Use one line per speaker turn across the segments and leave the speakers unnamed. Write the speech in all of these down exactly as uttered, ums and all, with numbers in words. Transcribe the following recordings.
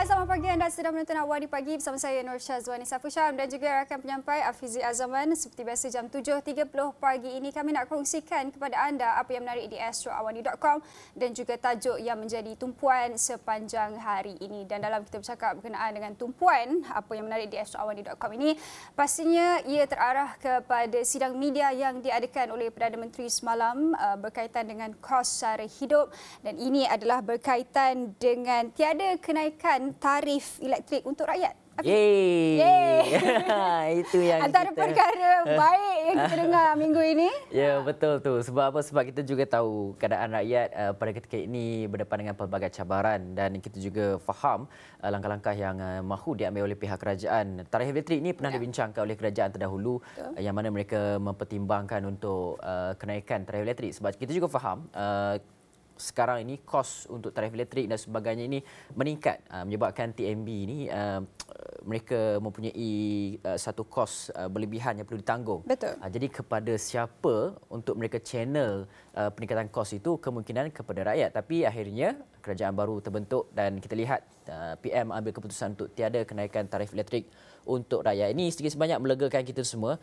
selamat pagi. Anda sedang menonton Awal di Pagi bersama saya Nur Syazwani Safusham dan juga rakan penyampai Afizi Azaman. Seperti biasa jam tujuh tiga puluh pagi ini kami nak kongsikan kepada anda apa yang menarik di astro awani dot com dan juga tajuk yang menjadi tumpuan sepanjang hari ini. Dan dalam kita bercakap berkenaan dengan tumpuan apa yang menarik di astro awani dot com ini, pastinya ia terarah kepada sidang media yang diadakan oleh Perdana Menteri semalam uh, berkaitan dengan kos sara hidup, dan ini adalah berkaitan dengan tiada kenaikan tarif elektrik untuk rakyat.
Yeay.
Yeay.
Itu yang
antara
kita...
perkara baik yang kita dengar minggu ini.
Ya, betul tu. Sebab apa? Sebab kita juga tahu keadaan rakyat uh, pada ketika ini berdepan dengan pelbagai cabaran, dan kita juga faham uh, langkah-langkah yang uh, mahu diambil oleh pihak kerajaan. Tarikh elektrik ini pernah ya. dibincangkan oleh kerajaan terdahulu uh, yang mana mereka mempertimbangkan untuk uh, kenaikan tarikh elektrik. Sebab kita juga faham uh, sekarang ini kos untuk tarikh elektrik dan sebagainya ini meningkat, uh, menyebabkan T M B ini uh, mereka mempunyai uh, satu kos uh, berlebihan yang perlu ditanggung.
Betul.
Uh, jadi kepada siapa untuk mereka channel uh, peningkatan kos itu, kemungkinan kepada rakyat. Tapi akhirnya kerajaan baru terbentuk dan kita lihat uh, P M ambil keputusan untuk tiada kenaikan tarif elektrik untuk rakyat. Ini sedikit sebanyak melegakan kita semua.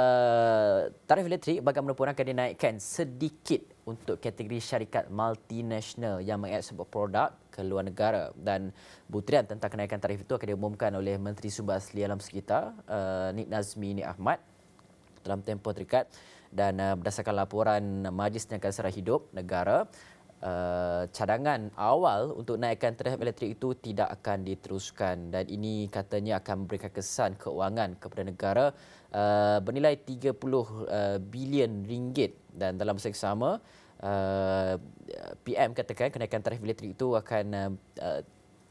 Uh, tarif elektrik bagaimanapun akan dinaikkan sedikit untuk kategori syarikat multinasional yang mengeksport produk ke luar negara, dan butiran tentang kenaikan tarif itu akan diumumkan oleh Menteri Sumber Asli Alam Sekitar uh, Nik Nazmi Nik Ahmad dalam tempoh terdekat. Dan uh, berdasarkan laporan Majlis Niaga Sara Hidup Negara, Uh, cadangan awal untuk naikkan tarif elektrik itu tidak akan diteruskan, dan ini katanya akan memberikan kesan keuangan kepada negara uh, bernilai tiga puluh uh, bilion ringgit. Dan dalam masa yang sama uh, P M katakan kenaikan tarif elektrik itu akan uh, uh,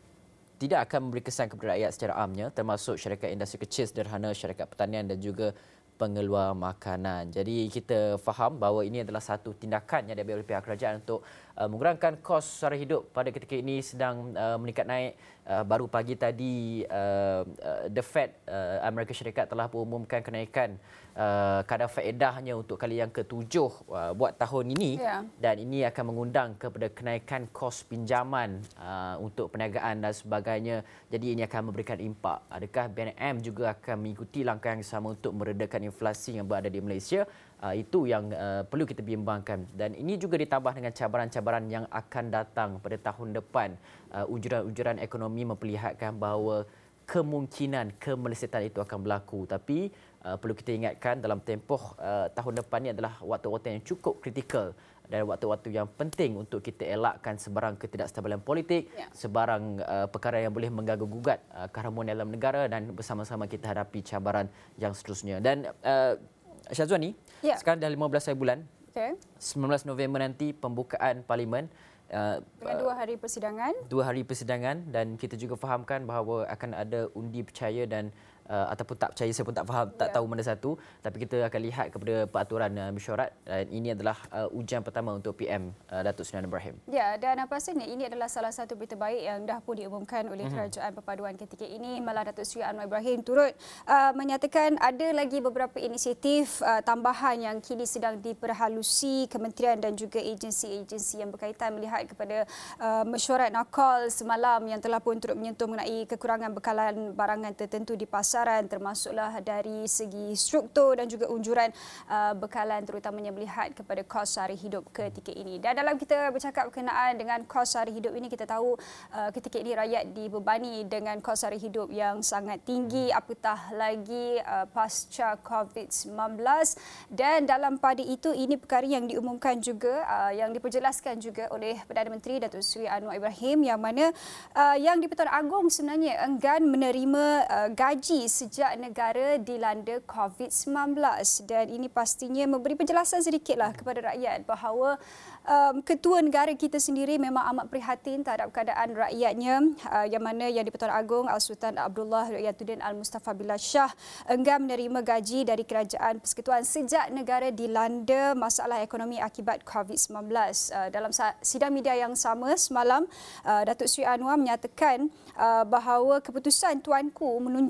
tidak akan memberi kesan kepada rakyat secara amnya, termasuk syarikat industri kecil sederhana, syarikat pertanian dan juga pengeluar makanan. Jadi kita faham bahawa ini adalah satu tindakan yang diambil oleh pihak kerajaan untuk uh, mengurangkan kos sara hidup pada ketika ini sedang uh, meningkat naik. Uh, baru pagi tadi uh, uh, The Fed uh, Amerika Syarikat telah mengumumkan kenaikan uh, kadar faedahnya untuk kali yang ketujuh uh, buat tahun ini, yeah. dan ini akan mengundang kepada kenaikan kos pinjaman uh, untuk perniagaan dan sebagainya. Jadi ini akan memberikan impak. Adakah B N M juga akan mengikuti langkah yang sama untuk meredakan inflasi yang berada di Malaysia? Uh, itu yang uh, perlu kita bimbangkan, dan ini juga ditambah dengan cabaran-cabaran yang akan datang pada tahun depan. Uh, ujuran-ujuran ekonomi memperlihatkan bahawa kemungkinan kemelesetan itu akan berlaku, tapi uh, perlu kita ingatkan dalam tempoh uh, tahun depan ini adalah waktu-waktu yang cukup kritikal dan waktu-waktu yang penting untuk kita elakkan sebarang ketidakstabilan politik, ya. sebarang uh, perkara yang boleh mengganggu-gugat uh, keharmonian dalam negara, dan bersama-sama kita hadapi cabaran yang seterusnya. Dan uh, Syazwani, ya. sekarang dah lima belas hari bulan, okay. sembilan belas November nanti pembukaan Parlimen. Uh,
Dengan dua hari persidangan.
Dua hari persidangan, dan kita juga fahamkan bahawa akan ada undi percaya dan uh, ataupun tak percaya, saya pun tak faham, tak yeah. tahu mana satu. Tapi kita akan lihat kepada peraturan uh, mesyuarat, dan ini adalah uh, ujian pertama untuk P M uh, Datuk Seri Anwar Ibrahim.
Ya, dan pastinya ini adalah salah satu berita baik yang dah pun diumumkan oleh mm-hmm. Kerajaan Perpaduan ketika ini. Malah Datuk Seri Anwar Ibrahim turut uh, menyatakan ada lagi beberapa inisiatif uh, tambahan yang kini sedang diperhalusi kementerian dan juga agensi-agensi yang berkaitan, melihat kepada uh, mesyuarat Nakol semalam yang telah pun turut menyentuh mengenai kekurangan bekalan barangan tertentu di pasaran, termasuklah dari segi struktur dan juga unjuran uh, bekalan, terutamanya melihat kepada kos sara hidup ketika ini. Dan dalam kita bercakap berkenaan dengan kos sara hidup ini, kita tahu uh, ketika ini rakyat dibebani dengan kos sara hidup yang sangat tinggi, apatah lagi uh, pasca covid sembilan belas. Dan dalam pada itu, ini perkara yang diumumkan juga, uh, yang diperjelaskan juga oleh Perdana Menteri Datuk Seri Anwar Ibrahim, yang mana uh, yang di-Pertuan Agong sebenarnya enggan menerima uh, gaji sejak negara dilanda covid sembilan belas, dan ini pastinya memberi penjelasan sedikitlah kepada rakyat bahawa um, ketua negara kita sendiri memang amat prihatin terhadap keadaan rakyatnya, uh, yang mana yang di-Pertuan Agong Al-Sultan Abdullah Ru'yatuddin Al-Mustafa Billah Shah enggan menerima gaji dari Kerajaan Persekutuan sejak negara dilanda masalah ekonomi akibat covid sembilan belas. Uh, dalam sidang media yang sama semalam, uh, Datuk Seri Anwar menyatakan uh, bahawa keputusan Tuanku menunjukkan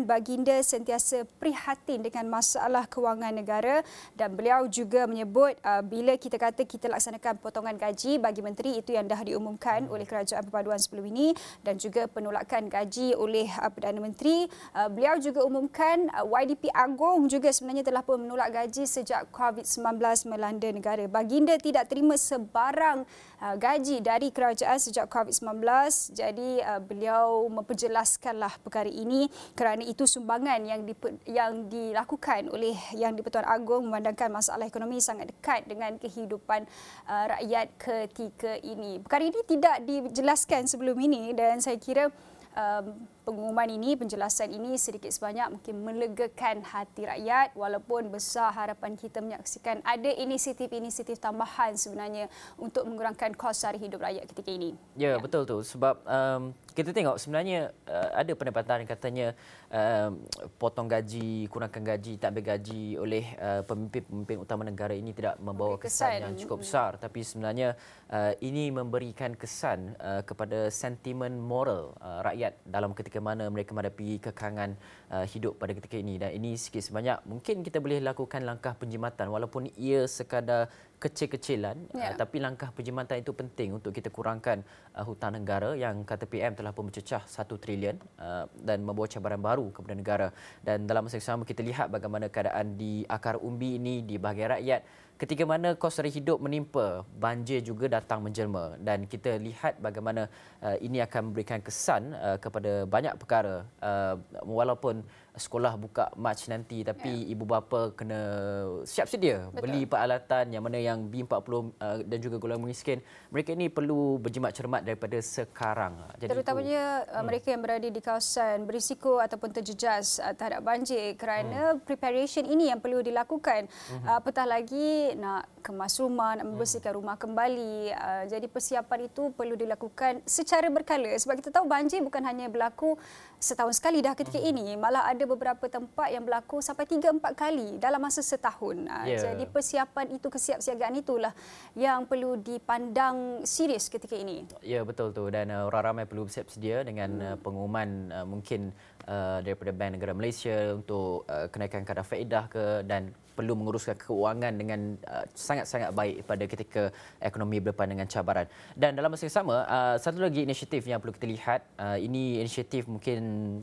baginda sentiasa prihatin dengan masalah kewangan negara dan beliau juga menyebut uh, bila kita kata kita laksanakan potongan gaji bagi menteri itu yang dah diumumkan oleh Kerajaan Perpaduan sebelum ini dan juga penolakan gaji oleh uh, Perdana Menteri. Uh, beliau juga umumkan uh, Y D P Agong juga sebenarnya telah pun menolak gaji sejak COVID sembilan belas melanda negara. Baginda tidak terima sebarang uh, gaji dari kerajaan sejak COVID sembilan belas. Jadi uh, beliau memperjelaskanlah perkara ini kerana itu sumbangan yang di, yang dilakukan oleh Yang di-Pertuan Agong memandangkan masalah ekonomi sangat dekat dengan kehidupan uh, rakyat ketika ini. Perkara ini tidak dijelaskan sebelum ini dan saya kira um, pengumuman ini, penjelasan ini sedikit sebanyak mungkin melegakan hati rakyat walaupun besar harapan kita menyaksikan ada inisiatif-inisiatif tambahan sebenarnya untuk mengurangkan kos sara hidup rakyat ketika ini.
Ya, ya. Betul tu sebab um, kita tengok sebenarnya uh, ada pendapatan yang katanya um, potong gaji, kurangkan gaji, tak ambil gaji oleh uh, pemimpin-pemimpin utama negara ini tidak membawa kesan, kesan yang cukup besar, tapi sebenarnya uh, ini memberikan kesan uh, kepada sentimen moral uh, rakyat dalam ketika mana mereka menghadapi kekangan uh, hidup pada ketika ini dan ini sikit sebanyak mungkin kita boleh lakukan langkah penjimatan walaupun ia sekadar kecil-kecilan yeah. uh, tapi langkah penjimatan itu penting untuk kita kurangkan uh, hutang negara yang kata P M telah pun mencecah satu trilion uh, dan membawa cabaran baru kepada negara dan dalam masa yang sama kita lihat bagaimana keadaan di akar umbi ini di bahagian rakyat. Ketika mana kos sara hidup menimpa, banjir juga datang menjelma dan kita lihat bagaimana uh, ini akan memberikan kesan uh, kepada banyak perkara uh, walaupun sekolah buka Mac nanti tapi ya. ibu bapa kena siap sedia Betul. beli peralatan yang mana yang B empat puluh uh, dan juga golongan miskin mereka ini perlu berjimat cermat daripada sekarang.
Jadi terutamanya itu, uh, mereka yang berada di kawasan berisiko ataupun terjejas uh, terhadap banjir kerana hmm. preparation ini yang perlu dilakukan. Hmm. Uh, apatah lagi nak kemas rumah, nak membersihkan hmm. rumah kembali. Uh, jadi persiapan itu perlu dilakukan secara berkala sebab kita tahu banjir bukan hanya berlaku setahun sekali dah ketika hmm. ini, malah ada beberapa tempat yang berlaku sampai tiga empat kali dalam masa setahun. Yeah. Jadi persiapan itu, kesiapsiagaan itulah yang perlu dipandang serius ketika ini.
Ya, betul tu dan uh, orang ramai perlu bersiap sedia dengan hmm. uh, pengumuman uh, mungkin uh, daripada Bank Negara Malaysia untuk uh, kenaikan kadar faedah ke dan perlu menguruskan keuangan dengan uh, sangat-sangat baik pada ketika ekonomi berdepan dengan cabaran. Dan dalam masa yang sama, uh, satu lagi inisiatif yang perlu kita lihat, uh, ini inisiatif mungkin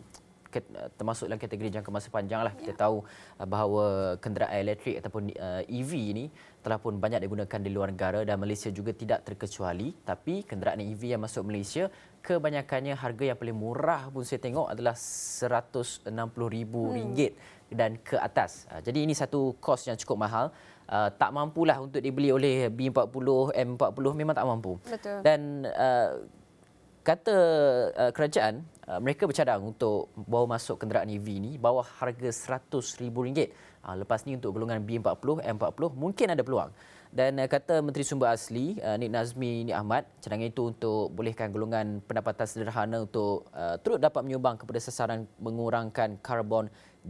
termasuk dalam kategori jangka masa panjang lah. Kita tahu bahawa kenderaan elektrik ataupun E V ini telah pun banyak digunakan di luar negara dan Malaysia juga tidak terkecuali. Tapi kenderaan E V yang masuk Malaysia kebanyakannya harga yang paling murah pun saya tengok adalah seratus enam puluh ribu ringgit hmm. dan ke atas. Jadi ini satu kos yang cukup mahal. Uh, tak mampulah untuk dibeli oleh B empat puluh, M empat puluh memang tak mampu.
Betul.
Dan uh, kata uh, kerajaan uh, mereka bercadang untuk bawa masuk kenderaan E V ini bawah harga seratus ribu ringgit. Uh, lepas ni untuk golongan B empat puluh, M empat puluh mungkin ada peluang. Dan uh, kata Menteri Sumber Asli uh, Nik Nazmi Nik Ahmad, cadangan itu untuk bolehkan golongan pendapatan sederhana untuk uh, turut dapat menyumbang kepada sasaran mengurangkan karbon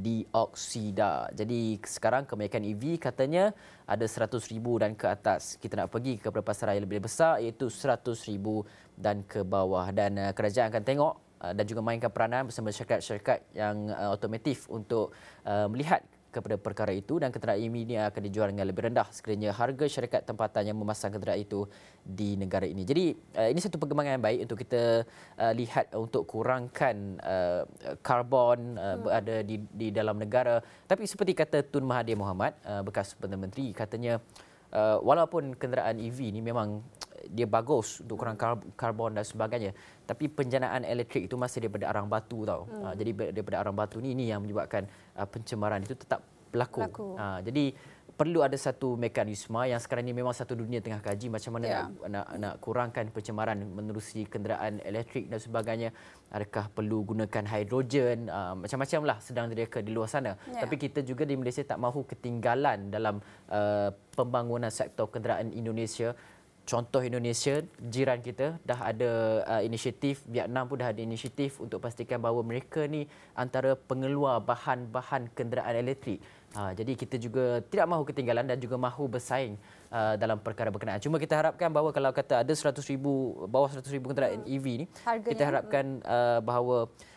dioksida. Jadi sekarang kebanyakan E V katanya ada seratus ribu dan ke atas. Kita nak pergi kepada pasaran yang lebih besar iaitu seratus ribu dan ke bawah. Dan uh, kerajaan akan tengok uh, dan juga mainkan peranan bersama syarikat-syarikat yang uh, otomotif untuk uh, melihat kepada perkara itu dan kenderaan E V ini akan dijual dengan lebih rendah sekiranya harga syarikat tempatan yang memasang kenderaan itu di negara ini. Jadi uh, ini satu perkembangan yang baik untuk kita uh, lihat untuk kurangkan uh, karbon uh, hmm. berada di, di dalam negara. Tapi seperti kata Tun Mahathir Mohamad, uh, bekas Perdana Menteri, katanya uh, walaupun kenderaan E V ini memang dia bagus untuk kurang karbon dan sebagainya, tapi penjanaan elektrik itu masih daripada arang batu tau. Hmm. Uh, jadi daripada arang batu ni ini yang menyebabkan uh, pencemaran itu tetap berlaku. berlaku. Uh, jadi perlu ada satu mekanisme yang sekarang ini memang satu dunia tengah kaji macam mana yeah. nak, nak nak kurangkan pencemaran menerusi kenderaan elektrik dan sebagainya. Adakah perlu gunakan hidrogen, uh, macam-macam lah sedang direka di luar sana. Yeah. Tapi kita juga di Malaysia tak mahu ketinggalan dalam uh, pembangunan sektor kenderaan Indonesia. Contoh Indonesia, jiran kita dah ada uh, inisiatif, Vietnam pun dah ada inisiatif untuk pastikan bahawa mereka ni antara pengeluar bahan-bahan kenderaan elektrik. Uh, jadi kita juga tidak mahu ketinggalan dan juga mahu bersaing uh, dalam perkara berkenaan. Cuma kita harapkan bahawa kalau kata ada seratus ribu, bawah seratus ribu kenderaan hmm. E V ni, Harganya, kita harapkan uh, bahawa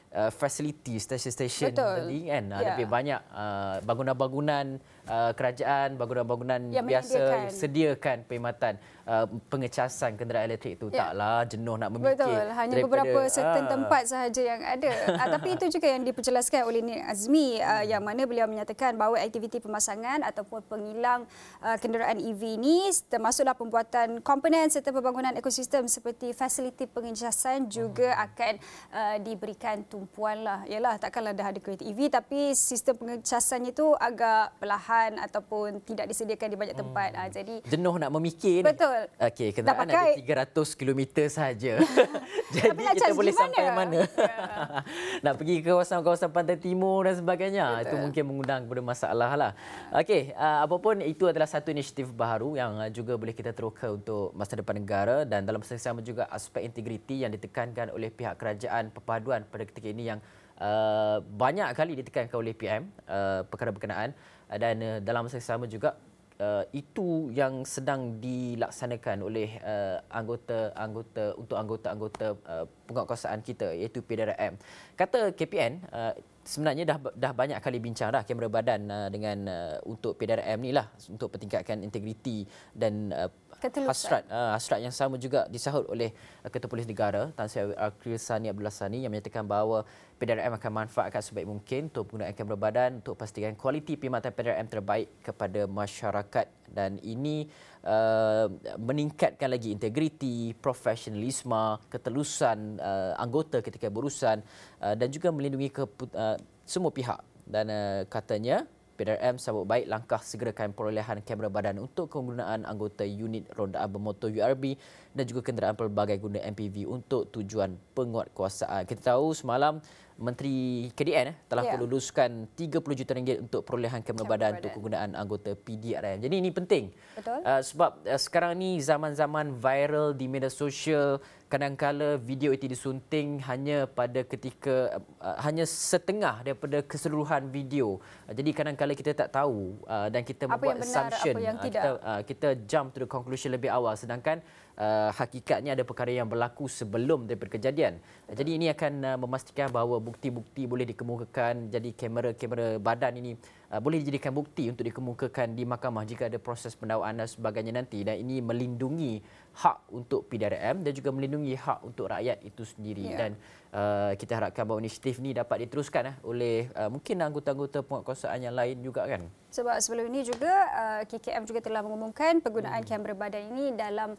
uh, facility stesen-stesen tadi kan.
Ya.
Lebih banyak uh, bangunan-bangunan uh, kerajaan, bangunan-bangunan
yang
biasa
menyediakan.
sediakan perkhidmatan uh, pengecasan kenderaan elektrik itu.
Ya.
Taklah jenuh nak memikir.
Betul, hanya
daripada,
beberapa certain
ah.
tempat sahaja yang ada. uh, tapi itu juga yang diperjelaskan oleh Nik Azmi uh, yang mana beliau menyatakan bahawa aktiviti pemasangan ataupun pengilang uh, kenderaan E V ini termasuklah pembuatan komponen serta pembangunan ekosistem seperti fasiliti pengecasan juga hmm. akan uh, diberikan tumpuan lah. Yalah, takkanlah dah ada kereta E V tapi sistem pengecasannya itu agak perlahan ataupun tidak disediakan di banyak tempat. Hmm. Uh, jadi
jenuh nak memikir.
Betul.
Okey, kenderaan ada tiga ratus kilometer saja. Jadi
tapi nak
kita boleh
mana?
sampai mana? Ya. Nak pergi ke kawasan-kawasan pantai timur dan sebagainya.
Betul.
Itu mungkin mengundang kepada masalah lah. Okey, uh, apapun itu adalah satu inisiatif baru yang uh, juga boleh kita teroka untuk masa depan negara dan dalam masa yang sama juga aspek integriti yang ditekankan oleh pihak kerajaan perpaduan pada ketika ini yang uh, banyak kali ditekankan oleh P M uh, perkara berkenaan uh, dan uh, dalam masa yang sama juga Uh, itu yang sedang dilaksanakan oleh uh, anggota-anggota untuk anggota-anggota uh, penguatkuasaan kita iaitu P D R M. Kata K P N uh, sebenarnya dah dah banyak kali bincang dah kamera badan uh, dengan uh, untuk P D R M ni lah untuk pertingkatkan integriti dan uh, hasrat uh, hasrat yang sama juga disahut oleh uh, Ketua Polis Negara Tan Sri Akil Sani Abdullah Sani yang menyatakan bahawa P D R M akan manfaatkan sebaik mungkin untuk penggunaan kamera badan untuk pastikan kualiti perkhidmatan P D R M terbaik kepada masyarakat dan ini uh, meningkatkan lagi integriti, profesionalisme, ketelusan uh, anggota ketika berurusan uh, dan juga melindungi ke, uh, semua pihak dan uh, katanya P D R M sambut baik langkah segerakan perolehan kamera badan untuk penggunaan anggota unit rondaan bermotor U R B dan juga kenderaan pelbagai guna M P V untuk tujuan penguatkuasaan. Kita tahu semalam Menteri K D N eh, telah yeah. meluluskan tiga puluh juta ringgit untuk perolehan kamera badan untuk penggunaan anggota P D R M. Jadi ini penting.
Betul.
Uh, sebab uh, sekarang ni zaman-zaman viral di media sosial, kadang-kala video itu disunting hanya pada ketika uh, hanya setengah daripada keseluruhan video. Uh, jadi kadang-kala kita tak tahu uh, dan kita
apa
membuat
yang benar,
assumption.
apa yang
uh,
tidak.
Kita, uh, kita jump to the conclusion lebih awal sedangkan Uh, hakikatnya ada perkara yang berlaku sebelum daripada kejadian. Uh, jadi ini akan uh, memastikan bahawa bukti-bukti boleh dikemukakan. Jadi kamera-kamera badan ini uh, boleh dijadikan bukti untuk dikemukakan di mahkamah jika ada proses pendakwaan dan sebagainya nanti. Dan ini melindungi hak untuk P D R M dan juga melindungi hak untuk rakyat itu sendiri. Yeah. Dan uh, kita harapkan bahawa inisiatif ini dapat diteruskan uh, oleh uh, mungkin anggota-anggota penguatkuasaan yang lain juga kan.
Sebab sebelum ini juga uh, K K M juga telah mengumumkan penggunaan hmm. kamera badan ini dalam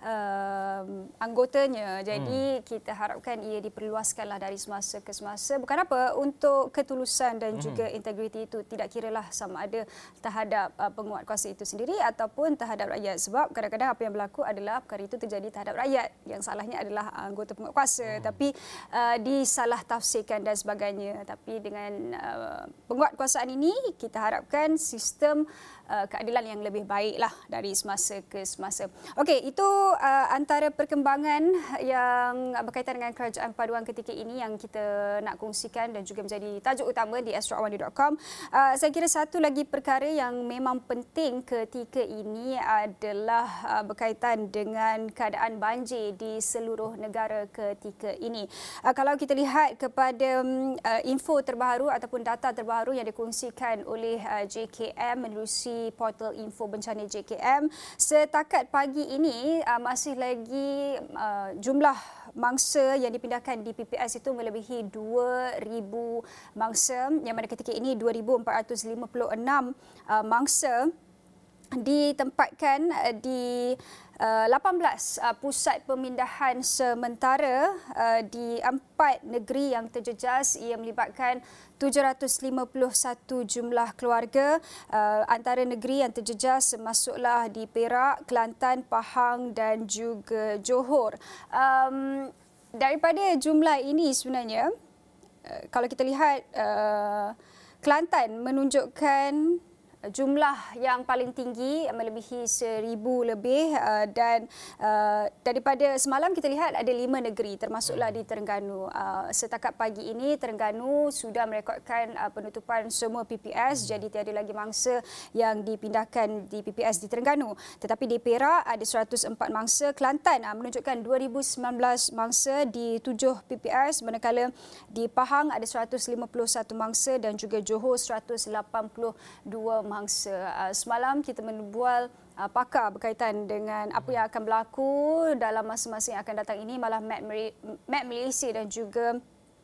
uh, anggotanya. Jadi hmm. kita harapkan ia diperluaskanlah dari semasa ke semasa. Bukan apa, untuk ketulusan dan hmm. juga integriti itu tidak kiralah sama ada terhadap uh, penguatkuasa itu sendiri ataupun terhadap rakyat. Sebab kadang-kadang apa yang berlaku adalah perkara itu terjadi terhadap rakyat. Yang salahnya adalah anggota penguatkuasa. Hmm. Tapi uh, disalah tafsirkan dan sebagainya. Tapi dengan uh, penguatkuasaan ini kita harapkan sistem uh, keadilan yang lebih baiklah dari semasa ke semasa. Okey, itu uh, antara perkembangan yang berkaitan dengan kerajaan paduan ketika ini yang kita nak kongsikan dan juga menjadi tajuk utama di astro awani dot com. Uh, saya kira satu lagi perkara yang memang penting ketika ini adalah uh, berkaitan dengan keadaan banjir di seluruh negara ketika ini. Uh, kalau kita lihat kepada um, uh, info terbaru ataupun data terbaru yang dikongsikan oleh uh, J K M menerusi portal info bencana J K M, setakat pagi ini uh, masih lagi uh, jumlah mangsa yang dipindahkan di P P S itu melebihi dua ribu mangsa, yang mana ketika ini dua ribu empat ratus lima puluh enam uh, mangsa ditempatkan di uh, lapan belas uh, pusat pemindahan sementara uh, di empat negeri yang terjejas. Ia melibatkan tujuh ratus lima puluh satu jumlah keluarga. Uh, antara negeri yang terjejas masuklah di Perak, Kelantan, Pahang dan juga Johor. Um, daripada jumlah ini sebenarnya, uh, kalau kita lihat, uh, Kelantan menunjukkan jumlah yang paling tinggi melebihi seribu lebih uh, dan uh, daripada semalam kita lihat ada lima negeri termasuklah di Terengganu. Uh, setakat pagi ini Terengganu sudah merekodkan uh, penutupan semua P P S, jadi tiada lagi mangsa yang dipindahkan di P P S di Terengganu. Tetapi di Perak ada seratus empat mangsa, Kelantan uh, menunjukkan dua ribu sembilan belas mangsa di tujuh P P S, manakala di Pahang ada seratus lima puluh satu mangsa dan juga Johor seratus lapan puluh dua mangsa. Semalam kita menbual pakar berkaitan dengan apa yang akan berlaku dalam masa-masa yang akan datang ini. Malah Met Malaysia dan juga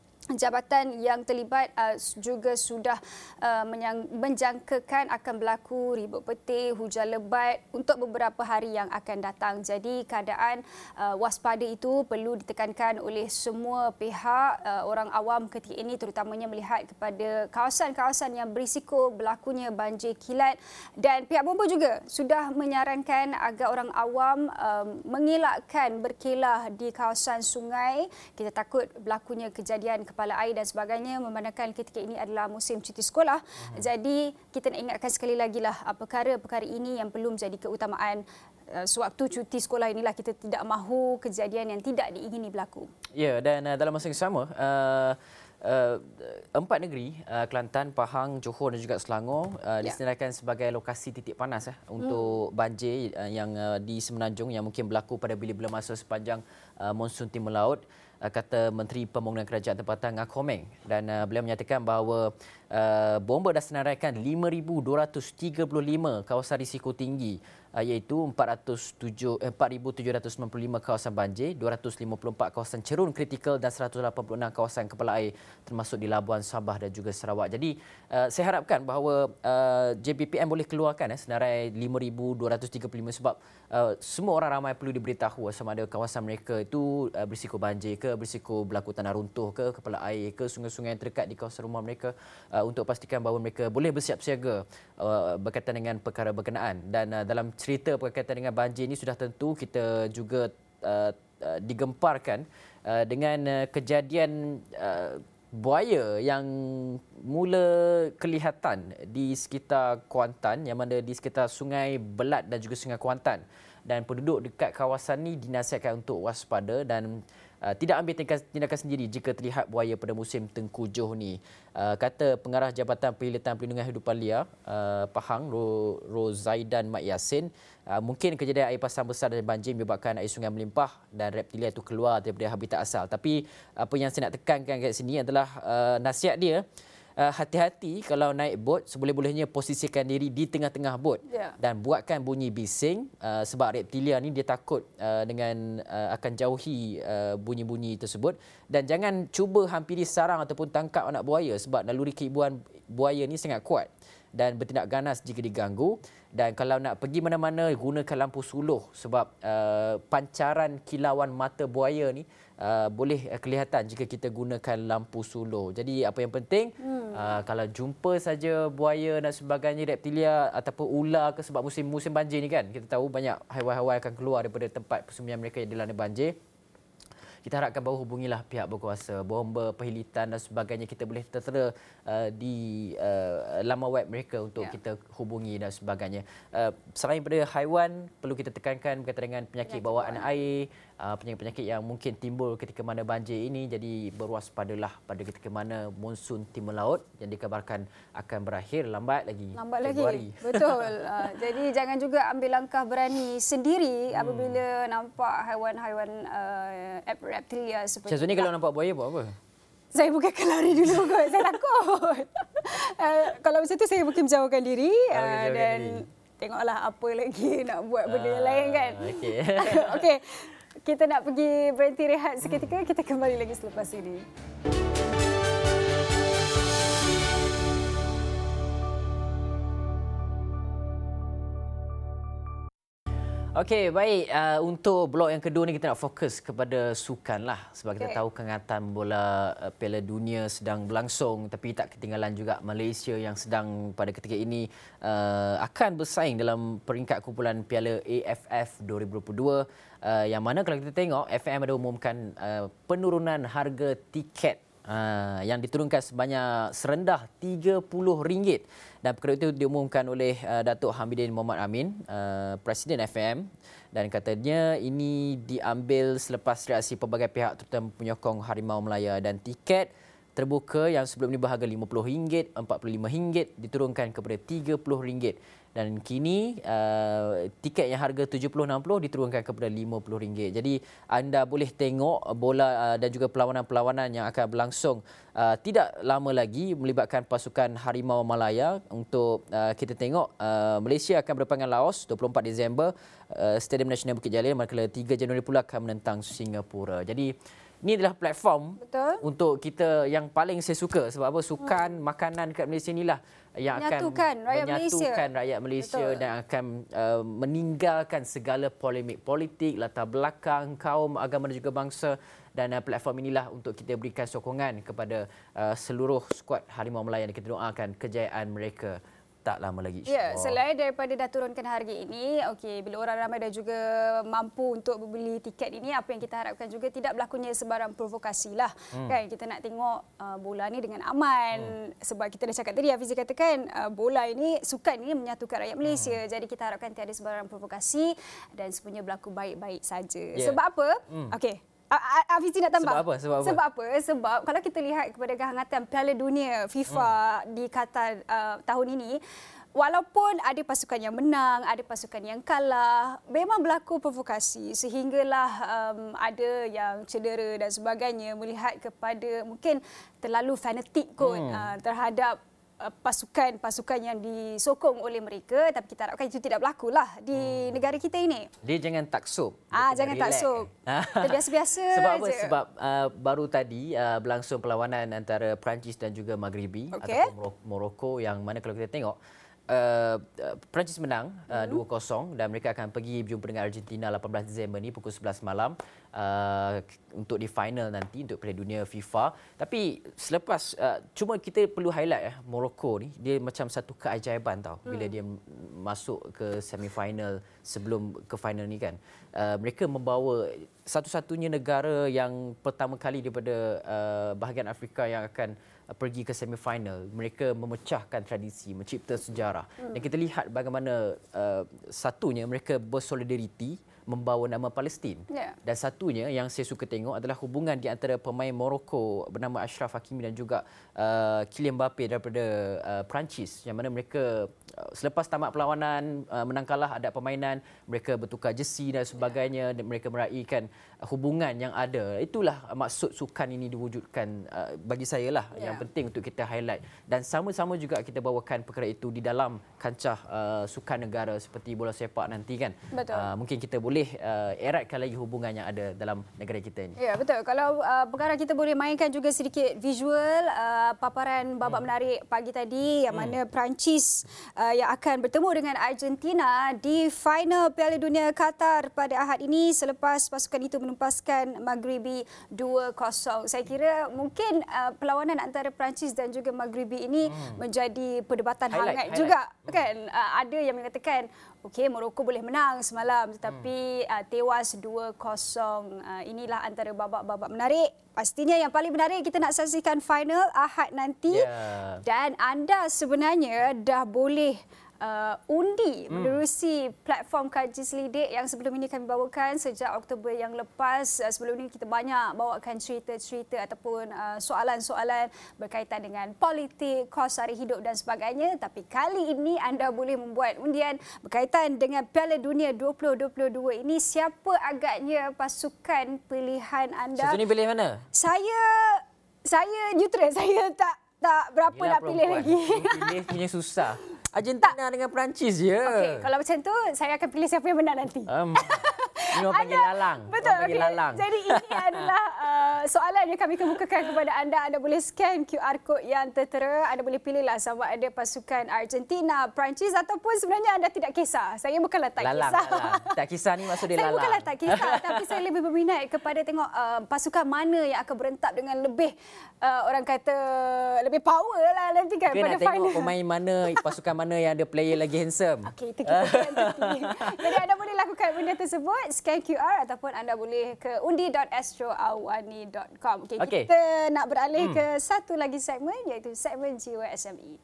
jabatan yang terlibat uh, juga sudah uh, menyang, menjangkakan akan berlaku ribut petir, hujan lebat untuk beberapa hari yang akan datang. Jadi keadaan uh, waspada itu perlu ditekankan oleh semua pihak, uh, orang awam ketika ini, terutamanya melihat kepada kawasan-kawasan yang berisiko berlakunya banjir kilat. Dan pihak bomba juga sudah menyarankan agar orang awam uh, mengelakkan berkelah di kawasan sungai. Kita takut berlakunya kejadian kepala air dan sebagainya, memandangkan ketika ini adalah musim cuti sekolah. Hmm. Jadi kita nak ingatkan sekali lagi lah perkara-perkara ini yang perlu menjadi keutamaan. Sewaktu cuti sekolah inilah kita tidak mahu kejadian yang tidak diingini berlaku.
Ya, dan uh, dalam masa yang sama, uh, Uh, empat negeri, uh, Kelantan, Pahang, Johor dan juga Selangor uh, ya. disenaraikan sebagai lokasi titik panas eh, untuk hmm. banjir uh, yang uh, di Semenanjung yang mungkin berlaku pada bila-bila masa sepanjang uh, monsun timur laut, uh, kata Menteri Pembangunan Kerajaan Tempatan Ngah Komeng. Dan uh, beliau menyatakan bahawa uh, bomba dah senaraikan lima ribu dua ratus tiga puluh lima kawasan risiko tinggi, uh, iaitu empat ribu tujuh ratus sembilan puluh lima kawasan banjir, dua ratus lima puluh empat kawasan cerun kritikal dan seratus lapan puluh enam kawasan kepala air termasuk di Labuan, Sabah dan juga Sarawak. Jadi uh, saya harapkan bahawa uh, J B P M boleh keluarkan eh, senarai lima ribu dua ratus tiga puluh lima sebab uh, semua orang ramai perlu diberitahu sama ada kawasan mereka itu uh, berisiko banjir ke, berisiko berlaku tanah runtuh ke, kepala air ke, sungai-sungai yang terdekat di kawasan rumah mereka, uh, untuk pastikan bahawa mereka boleh bersiap siaga uh, berkaitan dengan perkara berkenaan. Dan uh, dalam cerita berkaitan dengan banjir ini sudah tentu kita juga uh, uh, digemparkan uh, dengan uh, kejadian uh, buaya yang mula kelihatan di sekitar Kuantan, yang mana di sekitar Sungai Belat dan juga Sungai Kuantan, dan penduduk dekat kawasan ni dinasihatkan untuk waspada dan uh, tidak ambil tindakan sendiri jika terlihat buaya pada musim tengkujuh ni. Uh, kata pengarah Jabatan Perkhidmatan Perlindungan Hidupan Liar uh, Pahang, Ro, Rozaidan Mat Yassin, Uh, mungkin kejadian air pasang besar dan banjir menyebabkan air sungai melimpah dan reptilia itu keluar daripada habitat asal. Tapi apa yang saya nak tekankan kat sini adalah uh, nasihat dia, uh, hati-hati kalau naik bot, seboleh-bolehnya posisikan diri di tengah-tengah bot yeah. dan buatkan bunyi bising, uh, sebab reptilia ni dia takut uh, dengan uh, akan jauhi uh, bunyi-bunyi tersebut. Dan jangan cuba hampiri sarang ataupun tangkap anak buaya sebab naluri keibuan buaya ni sangat kuat dan bertindak ganas jika diganggu. Dan kalau nak pergi mana-mana, gunakan lampu suluh sebab uh, pancaran kilauan mata buaya ni uh, boleh kelihatan jika kita gunakan lampu suluh. Jadi apa yang penting, hmm. uh, kalau jumpa saja buaya dan sebagainya, reptilia ataupun ular ke, sebab musim musim banjir ni kan, kita tahu banyak haiwan-haiwan akan keluar daripada tempat persembunyian mereka yang dilanda banjir. Kita harapkan bahawa hubungilah pihak berkuasa, bomba, perkhidmatan dan sebagainya. Kita boleh tertera uh, di uh, laman web mereka untuk ya. kita hubungi dan sebagainya. Uh, selain daripada haiwan, perlu kita tekankan berkaitan dengan penyakit, penyakit bawaan air, uh, penyakit-penyakit yang mungkin timbul ketika mana banjir ini. Jadi berwaspadalah pada ketika mana monsun timur laut yang dikabarkan akan berakhir lambat lagi.
Lambat Februari. lagi, betul. uh, jadi jangan juga ambil langkah berani sendiri hmm. apabila nampak haiwan-haiwan uh, reptilia seperti
Syazwani kalau nampak buaya buat apa?
Saya bukan lari dulu kot. Saya takut. uh, kalau macam tu saya mungkin menjauhkan diri uh, oh, dan diri. Tengoklah apa lagi nak buat benda uh, lain kan. Okey. Okey. Kita nak pergi berhenti rehat seketika. Kita kembali lagi selepas ini.
Okey, baik. Uh, untuk blok yang kedua ni kita nak fokus kepada sukan lah. Sebab okay. kita tahu kengatan bola uh, Piala Dunia sedang berlangsung. Tapi tak ketinggalan juga Malaysia yang sedang pada ketika ini uh, akan bersaing dalam peringkat kumpulan Piala A F F dua ribu dua puluh dua. Uh, yang mana kalau kita tengok, F M ada umumkan uh, penurunan harga tiket Uh, yang diturunkan sebanyak serendah tiga puluh ringgit, dan perkara itu diumumkan oleh uh, Datuk Hamidin Mohamad Amin, uh, Presiden F M, dan katanya ini diambil selepas reaksi pelbagai pihak terutama penyokong Harimau Melaya, dan tiket terbuka yang sebelum ini berharga lima puluh ringgit, empat puluh lima ringgit diturunkan kepada tiga puluh ringgit. Dan kini uh, tiket yang harga tujuh puluh enam puluh diturunkan kepada lima puluh ringgit. Jadi anda boleh tengok bola uh, dan juga perlawanan-perlawanan yang akan berlangsung uh, tidak lama lagi melibatkan pasukan Harimau Malaya. Untuk uh, kita tengok uh, Malaysia akan berdepan dengan Laos dua puluh empat Disember, uh, Stadium Nasional Bukit Jalil, manakala tiga Januari pula akan menentang Singapura. Jadi ini adalah platform Betul. untuk kita yang paling saya suka. Sebab apa? Sukan, hmm. makanan kat Malaysia inilah yang
menyatukan
akan
rakyat
menyatukan
Malaysia,
rakyat Malaysia
Betul.
dan akan uh, meninggalkan segala polemik politik, latar belakang, kaum, agama dan juga bangsa. Dan uh, platform inilah untuk kita berikan sokongan kepada uh, seluruh skuad Harimau Melaya, dan kita doakan kejayaan mereka tak lama lagi.
Ya, selain daripada dah turunkan harga ini, okey, bila orang ramai dah juga mampu untuk membeli tiket ini, apa yang kita harapkan juga tidak berlakunya sebarang provokasi lah. Hmm. Kan kita nak tengok uh, bola ni dengan aman. Hmm. Sebab kita dah cakap tadi, Hafizi katakan uh, bola ini, sukan ini menyatukan rakyat Malaysia. Hmm. Jadi kita harapkan tiada sebarang provokasi dan semuanya berlaku baik-baik saja. Yeah. Sebab apa? Hmm. Okey. Hafizi nak tambah.
Sebab apa? Sebab apa?
Sebab apa? Sebab kalau kita lihat kepada kehangatan Piala Dunia FIFA hmm. di Qatar uh, tahun ini, walaupun ada pasukan yang menang, ada pasukan yang kalah, memang berlaku provokasi sehinggalah um, ada yang cedera dan sebagainya, melihat kepada mungkin terlalu fanatik kot hmm. uh, terhadap pasukan-pasukan yang disokong oleh mereka, tapi kita harapkan itu tidak berlaku lah di hmm. negara kita ini.
Dia jangan taksub.
Ah, jangan taksub. Biasa-biasa
Sebab apa?
je.
Sebab uh, baru tadi uh, berlangsung perlawanan antara Perancis dan juga Maghribi
okay.
atau Morocco, yang mana kalau kita tengok Uh, Perancis menang uh, dua kosong, dan mereka akan pergi berjumpa dengan Argentina lapan belas Disember ni pukul sebelas malam uh, untuk di final nanti untuk Piala Dunia FIFA. Tapi selepas uh, cuma kita perlu highlight eh, Morocco ni dia macam satu keajaiban tau bila hmm. dia masuk ke semifinal sebelum ke final ni kan. Uh, mereka membawa satu-satunya negara yang pertama kali daripada uh, bahagian Afrika yang akan pergi ke semifinal. Mereka memecahkan tradisi, mencipta sejarah. Hmm. Dan kita lihat bagaimana uh, satunya mereka bersolidariti membawa nama Palestin. Yeah. Dan satunya yang saya suka tengok adalah hubungan di antara pemain Morocco bernama Achraf Hakimi dan juga uh, Kylian Mbappe daripada uh, Perancis, yang mana mereka uh, selepas tamat perlawanan, uh, menang kalah ada permainan, mereka bertukar jersey dan sebagainya, dan mereka meraihkan hubungan yang ada. Itulah maksud sukan ini diwujudkan uh, bagi saya lah. Yeah. Yang penting untuk kita highlight, dan sama-sama juga kita bawakan perkara itu di dalam kancah uh, sukan negara seperti bola sepak nanti kan.
Betul.
Uh, mungkin kita boleh uh, eratkan lagi hubungan yang ada dalam negara kita ini.
Ya, betul. Kalau uh, perkara kita boleh mainkan juga sedikit visual uh, paparan babak hmm. menarik pagi tadi, yang hmm. mana Perancis uh, yang akan bertemu dengan Argentina di final Piala Dunia Qatar pada Ahad ini selepas pasukan itu menempaskan Maghribi dua kosong. Saya kira mungkin uh, perlawanan antara Perancis dan juga Maghribi ini hmm. menjadi perdebatan highlight, hangat highlight. juga hmm. kan. Uh, ada yang mengatakan okey, Morocco boleh menang semalam, tetapi hmm. uh, tewas dua kosong. Uh, inilah antara babak-babak menarik. Pastinya yang paling menarik kita nak saksikan final Ahad nanti. Yeah. Dan anda sebenarnya dah boleh Uh, undi hmm. menerusi platform Kaji Selidik yang sebelum ini kami bawakan sejak Oktober yang lepas. Uh, sebelum ini kita banyak bawakan cerita-cerita ataupun uh, soalan-soalan berkaitan dengan politik, kos sara hidup dan sebagainya. Tapi kali ini anda boleh membuat undian berkaitan dengan Piala Dunia dua ribu dua puluh dua ini. Siapa agaknya pasukan pilihan anda?
Satu ni pilih mana?
Saya saya neutral. Saya tak tak berapa
Yelah,
nak pilih lagi.
Pilih punya susah. Argentina dengan Perancis je.
Okey, kalau macam tu saya akan pilih siapa yang menang nanti. Um,
ini orang panggil lalang.
Betul.
Orang panggil
Okay.
lalang.
Jadi ini adalah uh, soalan yang kami kemukakan kepada anda. Anda boleh scan Q R code yang tertera. Anda boleh pilihlah sama ada pasukan Argentina, Perancis ataupun sebenarnya anda tidak kisah. Saya bukanlah tak
lalang,
kisah.
Lalang. Tak kisah ni maksud dia
saya
lalang.
Saya bukanlah tak kisah. Tapi saya lebih berminat kepada tengok uh, pasukan mana yang akan berentap dengan lebih uh, orang kata lebih power lah nanti kan
okay,
pada
nak
final.
Tengok pemain mana, pasukan mana yang ada player lagi handsome.
Okey, itu kita yang terpilih. Jadi anda boleh lakukan benda tersebut. scan Q R ataupun anda boleh ke undi dot astro awani dot com. Okey,
Okey.
kita nak beralih
Hmm.
ke satu lagi segmen iaitu segmen Jiwa S M E.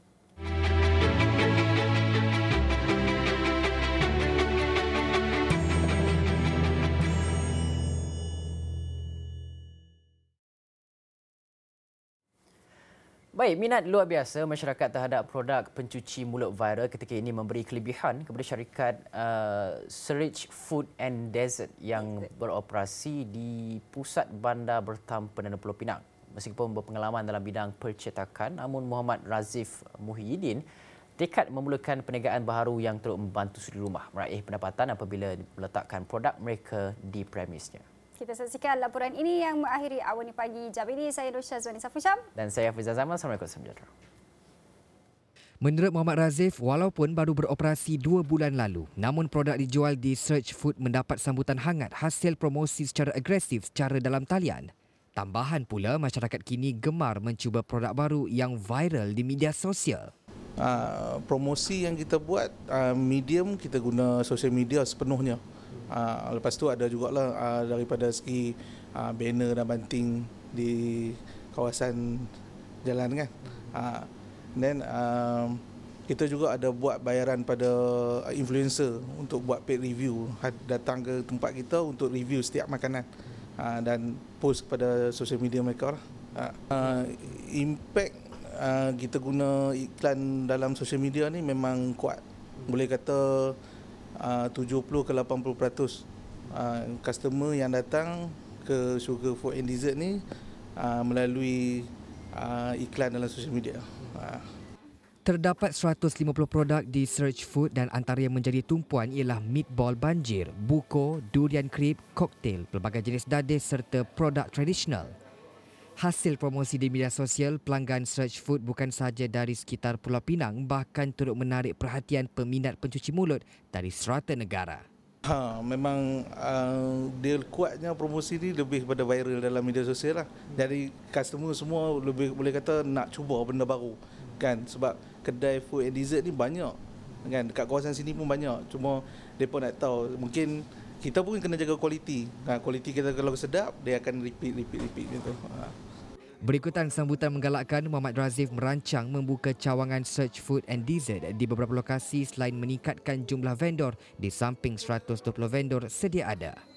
Baik, minat luar biasa masyarakat terhadap produk pencuci mulut viral ketika ini memberi kelebihan kepada syarikat uh, Serich Food and Dessert yang beroperasi di pusat bandar bertam Perdana Pulau Pinang. Meskipun berpengalaman dalam bidang percetakan, namun Muhammad Razif Muhyiddin tekad memulakan perniagaan baharu yang turut membantu suri rumah meraih pendapatan apabila meletakkan produk mereka di premisnya.
Kita saksikan laporan ini yang mengakhiri Awani Pagi jam ini. Saya Nur Syazwani Safusham.
Dan saya Hafizah Zaman. Assalamualaikum warahmatullahi wabarakatuh.
Menurut Muhammad Razif, walaupun baru beroperasi dua bulan lalu, namun produk dijual di Serich Food mendapat sambutan hangat hasil promosi secara agresif secara dalam talian. Tambahan pula, masyarakat kini gemar mencuba produk baru yang viral di media sosial.
Uh, promosi yang kita buat, uh, medium kita guna social media sepenuhnya. Uh, lepas tu ada jugalah uh, daripada segi uh, banner dan banting di kawasan jalan kan. Uh, then uh, kita juga ada buat bayaran pada influencer untuk buat paid review, datang ke tempat kita untuk review setiap makanan uh, dan post kepada social media mereka lah. Uh, uh, impact uh, kita guna iklan dalam social media ni memang kuat. Boleh kata Uh, tujuh puluh ke lapan puluh peratus uh, customer yang datang ke Sugar Food and Dessert ni uh, melalui uh, iklan dalam social media. Uh.
Terdapat seratus lima puluh produk di Serich Food dan antara yang menjadi tumpuan ialah meatball banjir, buko, durian krip, koktail, pelbagai jenis dadis serta produk tradisional. Hasil promosi di media sosial, pelanggan Serich Food bukan sahaja dari sekitar Pulau Pinang bahkan turut menarik perhatian peminat pencuci mulut dari serata negara.
Ha, memang uh, dia kuatnya promosi ni lebih kepada viral dalam media sosial lah. Jadi customer semua lebih boleh kata nak cuba benda baru kan, sebab kedai food and dessert ni banyak kan, dekat kawasan sini pun banyak. Cuma depa nak tahu, mungkin kita pun kena jaga kualiti. Ha, kualiti kita kalau sedap, dia akan repeat repeat repeat gitu. Ha.
Berikutan sambutan menggalakkan, Muhammad Razif merancang membuka cawangan Serich Food and Dessert di beberapa lokasi selain meningkatkan jumlah vendor di samping seratus dua puluh vendor sedia ada.